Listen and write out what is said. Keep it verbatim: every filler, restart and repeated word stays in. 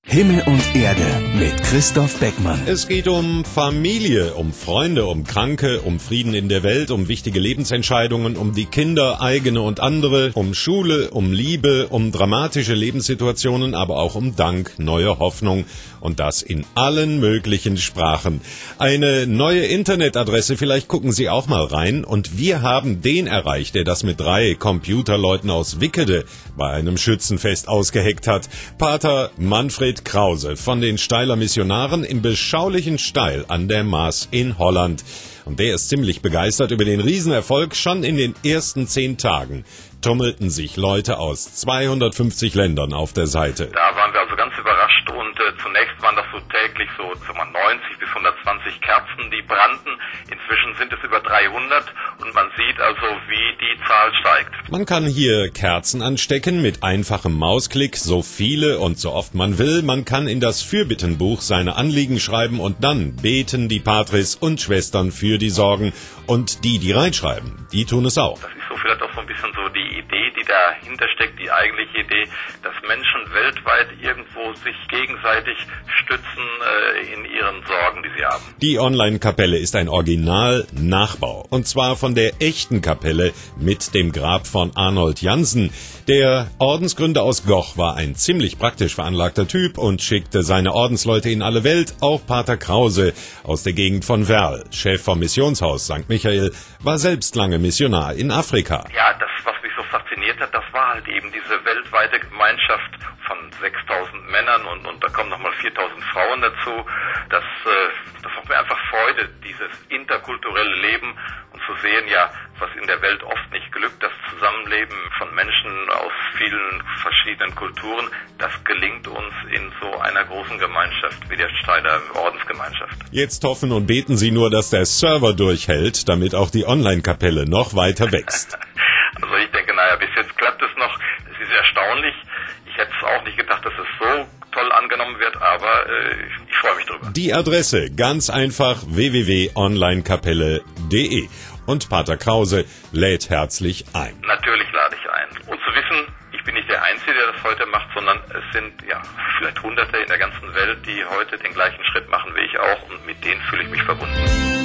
Himmel und Erde mit Christoph Beckmann. Es geht um Familie, um Freunde, um Kranke, um Frieden in der Welt, um wichtige Lebensentscheidungen, um die Kinder, eigene und andere, um Schule, um Liebe, um dramatische Lebenssituationen, aber auch um Dank, neue Hoffnung und das in allen möglichen Sprachen. Eine neue Internetadresse, vielleicht gucken Sie auch mal rein, und wir haben den erreicht, der das mit drei Computerleuten aus Wickede bei einem Schützenfest ausgeheckt hat. Pater Manfred Krause von den Steiler Missionaren im beschaulichen Steil an der Maas in Holland. Und der ist ziemlich begeistert über den Riesenerfolg. Schon in den ersten zehn Tagen tummelten sich Leute aus zweihundertfünfzig Ländern auf der Seite. Da waren wir also ganz überrascht und äh, zunächst waren das so täglich so neunzig bis hundertzwanzig Kerzen, die brannten. Inzwischen sind es über dreihundert und man sieht also, wie die Zahl steigt. Man kann hier Kerzen anstecken mit einfachem Mausklick, so viele und so oft man will. Man kann in das Fürbittenbuch seine Anliegen schreiben und dann beten die Patres und Schwestern für die Sorgen. Und die, die reinschreiben, die tun es auch. Das ist so vielleicht auch so ein bisschen so die Idee, die dahinter steckt, die eigentliche Idee, dass Menschen weltweit irgendwo sich gegenseitig stützen äh, in ihren Sorgen, die sie haben. Die Online-Kapelle ist ein Original-Nachbau. Und zwar von der echten Kapelle mit dem Grab von Arnold Jansen. Der Ordensgründer aus Goch war ein ziemlich praktisch veranlagter Typ und schickte seine Ordensleute in alle Welt. Auch Pater Krause aus der Gegend von Werl, Chef vom Missionshaus Sankt Michael, war selbst lange Missionar in Afrika. Ja, das, was mich so fasziniert hat, das war halt eben diese weltweite Gemeinschaft von sechstausend Männern und, und da kommen nochmal viertausend Frauen dazu. Das, äh, das macht mir einfach Freude, dieses interkulturelle Leben, und zu sehen, ja, was in der Welt oft nicht glückt, das Zusammenleben von Menschen aus vielen verschiedenen Kulturen, das gelingt uns in so einer großen Gemeinschaft wie der Steiler Ordensgemeinschaft. Jetzt hoffen und beten Sie nur, dass der Server durchhält, damit auch die Online-Kapelle noch weiter wächst. Also ich denke, naja, bis jetzt klappt es noch. Es ist erstaunlich. Ich hätte es auch nicht gedacht, dass es so toll angenommen wird, aber äh, ich freue mich drüber. Die Adresse, ganz einfach, w w w punkt onlinekapelle punkt d e. Und Pater Krause lädt herzlich ein. Natürlich lade ich ein. Und zu wissen, ich bin nicht der Einzige, der das heute macht, sondern es sind ja vielleicht Hunderte in der ganzen Welt, die heute den gleichen Schritt machen wie ich auch, und mit denen fühle ich mich verbunden.